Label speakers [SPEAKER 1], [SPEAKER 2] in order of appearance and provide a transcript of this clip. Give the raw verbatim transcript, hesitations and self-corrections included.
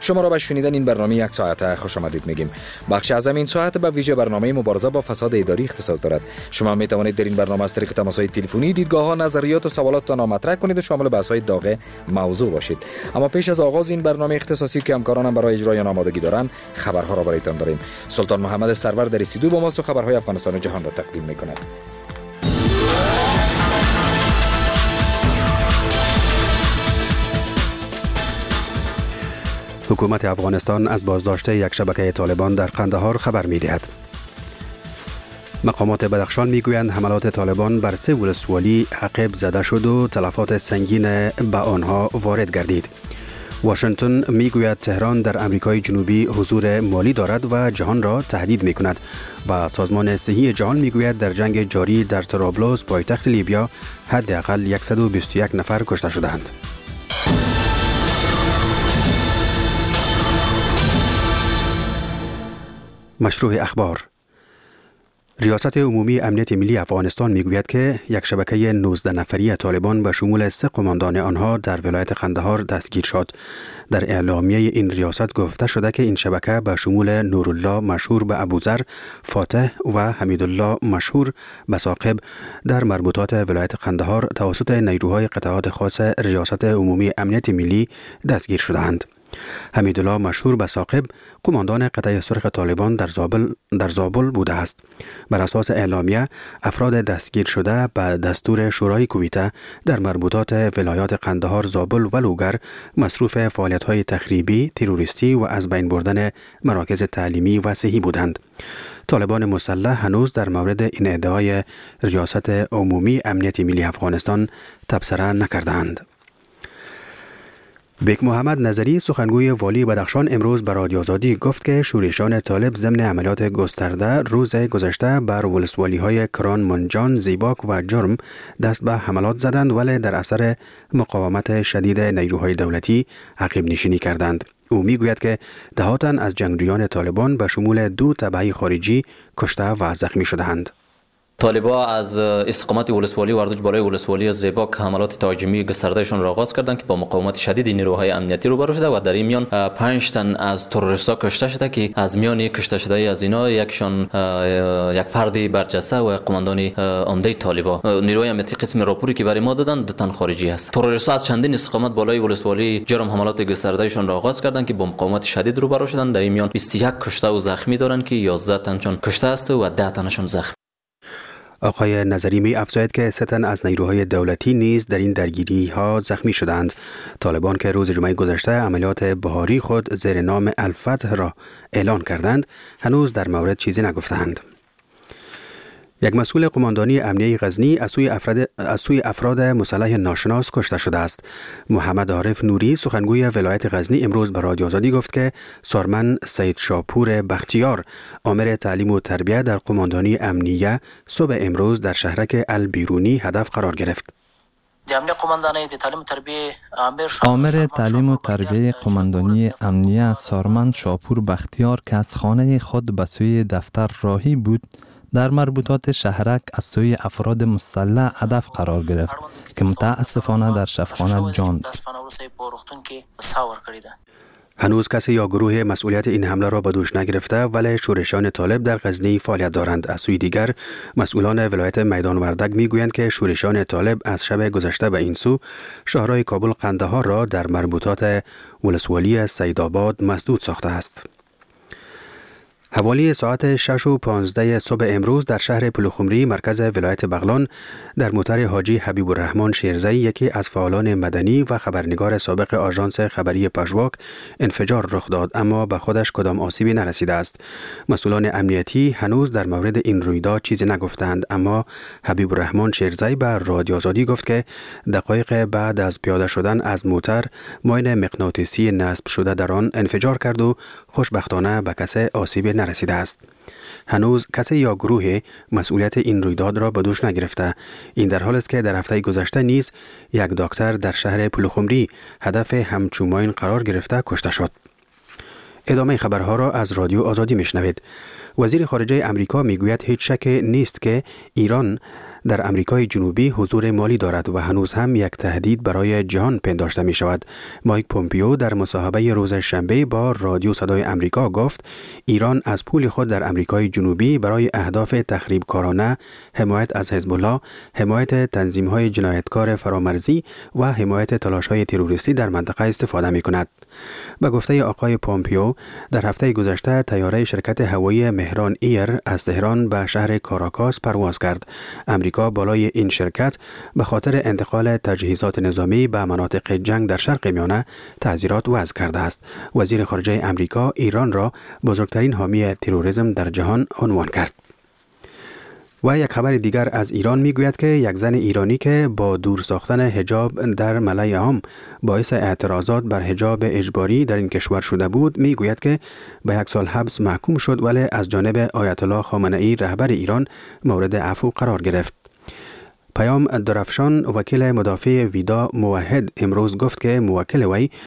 [SPEAKER 1] شما را به شنیدن این برنامه یک ساعته خوش آمدید میگیم. بخش از این ساعت به ویژه برنامه مبارزه با فساد اداری اختصاص دارد. شما می توانید در این برنامه از طریق تماس‌های تلفنی دیدگاه‌ها، نظریات و سوالاتتان را مطرح کنید و شامل بحث‌های داغ موضوع باشید. اما پیش از آغاز این برنامه اختصاصی که همکارانم برای اجرای آن آمادگی دارند، خبرها را برایتان داریم. سلطان محمد سرور در استودیو با ماست و خبرهای افغانستان و جهان را تقدیم می‌کند.
[SPEAKER 2] حکومت افغانستان از بازداشت یک شبکه طالبان در قندهار خبر می‌دهد. مقامات بدخشان میگویند حملات طالبان بر سه ولسوالی عقب زده شد و تلفات سنگین به آنها وارد گردید. واشنگتن میگوید تهران در امریکای جنوبی حضور مالی دارد و جهان را تهدید میکند و سازمان صحی جهان میگوید در جنگ جاری در طرابلس پایتخت لیبیا حداقل صد و بیست و یک نفر کشته شدند. مشروع اخبار. ریاست عمومی امنیت ملی افغانستان میگوید که یک شبکه نوزده نفری طالبان به شمول سه قماندان آنها در ولایت قندهار دستگیر شد. در اعلامیه این ریاست گفته شده که این شبکه به شمول نورالله مشهور به ابوذر، فاتح و حمیدالله مشهور به ثاقب در مربوطات ولایت قندهار توسط نیروهای قطعات خاص ریاست عمومی امنیت ملی دستگیر شدند. حمیدالله مشهور به ثاقب قماندان قطعه سرخ طالبان در زابل در زابل بوده است. بر اساس اعلامیه افراد دستگیر شده به دستور شورای کویته در مربوطات ولایات قندهار، زابل و لوگر مصروف فعالیت‌های تخریبی، تروریستی و از بین بردن مراکز تعلیمی و صحی بودند. طالبان مسلح هنوز در مورد این ادعای ریاست عمومی امنیت ملی افغانستان تبصره نکردند. بیک محمد نظری سخنگوی والی بدخشان امروز به رادیو آزادی گفت که شورشان طالب ضمن عملیات گسترده روز گذشته بر ولسوالی‌های کران، منجان، زیباک و جرم دست به حملات زدند ولی در اثر مقاومت شدید نیروهای دولتی عقب نشینی کردند. او میگوید که ده تن از جنگجویان طالبان به شمول دو تبعی خارجی کشته و زخمی شدند.
[SPEAKER 3] طالبا از استقامت ولسوالی وردوج بالای ولسوالی زیباک حملات تهاجمی گستردهشان را آغاز کردند که با مقاومت شدید نیروهای امنیتی روبرو شده و در این میان پنج تن از تروریست‌ها کشته شده که از میان کشته شده از اینا یکشان یک فردی برجسته و قماندان عمده طالبا. نیروهای امنیتی قسم راپوری که برای ما دادن دو تن خارجی است. تروریست‌ها از چندین استقامت بالای ولسوالی جرم حملات گستردهشان را آغاز کردند که با مقاومت شدید روبرو شدند. در این میان بیست و یک کشته و زخمی دارند که یازده تنشان کشته است و ده تنشان زخمی.
[SPEAKER 2] آقای نظری می افزاید که سه تن از نیروهای دولتی نیز در این درگیری ها زخمی شدند. طالبان که روز جمعه گذشته عملیات بهاری خود زیر نام الفتح را اعلان کردند هنوز در مورد چیزی نگفتند. یک مسئول قماندانی امنیه غزنی از سوی افراد از سوی افراد مسلح ناشناس کشته شده است. محمد عارف نوری سخنگوی ولایت غزنی امروز به رادیو آزادی گفت که سارمن سید شاپور بختیار آمر تعلیم و تربیت در قماندانی امنیه صبح امروز در شهرک البیرونی هدف قرار گرفت.
[SPEAKER 4] آمر تعلیم و تربیت قماندانی امنیه سارمن شاپور بختیار که از خانه خود به سوی دفتر راهی بود در مربوطات شهرک از سوی افراد مسلح هدف قرار گرفت که متاسفانه در شفاخانه جان داد.
[SPEAKER 2] هنوز کسی یا گروه مسئولیت این حمله را به دوش نگرفته ولی شورشان طالب در غزنی فعالیت دارند. از سوی دیگر مسئولان ولایت میدان وردک میگویند که شورشان طالب از شب گذشته به این سو شهرهای کابل قندهار را در مربوطات ولسوالی سیدآباد مسدود ساخته است. حوالی ساعت شش و پانزده صبح امروز در شهر پلخمری مرکز ولایت بغلان در موتر حاجی حبیب الرحمن شیرزئی یکی از فعالان مدنی و خبرنگار سابق آژانس خبری پژواک انفجار رخ داد اما به خودش کدام آسیبی نرسیده است. مسئولان امنیتی هنوز در مورد این رویداد چیزی نگفتند اما حبیب الرحمن شیرزئی به رادیو آزادی گفت که دقایق بعد از پیاده شدن از موتر ماین مغناطیسی نصب شده در آن انفجار کرد و خوشبختانه به کسی آسیبی نرسیده است. هنوز کسی یا گروه مسئولیت این رویداد را به دوش نگرفته. این در حالی است که در هفته گذشته نیز یک دکتر در شهر پلخمری هدف همچون ماین قرار گرفته کشته شد. ادامه خبرها را از رادیو آزادی میشنوید. وزیر خارجه امریکا میگوید هیچ شک نیست که ایران در امریکای جنوبی حضور مالی دارد و هنوز هم یک تهدید برای جهان پنداشته می شود. مایک پومپیو در مصاحبه روز شنبه با رادیو صدای امریکا گفت ایران از پول خود در امریکای جنوبی برای اهداف تخریبکارانه، حمایت از حزب الله، حمایت تنظیم‌های جنایتکار فرامرزی و حمایت تلاش‌های تروریستی در منطقه استفاده می‌کند. به گفته آقای پومپیو، در هفته گذشته طیاره شرکت هوایی مهران ایر از تهران به شهر کاراکاس پرواز کرد. امریکا بالای این شرکت به خاطر انتقال تجهیزات نظامی به مناطق جنگ در شرق میانه تعزیرات وضع کرده است. وزیر خارجه امریکا ایران را بزرگترین حامی تروریسم در جهان عنوان کرد. و یک خبر دیگر از ایران میگوید که یک زن ایرانی که با دور ساختن حجاب در ملای عام باعث اعتراضات بر حجاب اجباری در این کشور شده بود، میگوید که به یک سال حبس محکوم شد ولی از جانب آیت الله خامنه‌ای رهبر ایران مورد عفو قرار گرفت. پیام درفشان وکیل مدافع ویدا موحد امروز گفت که موکل وی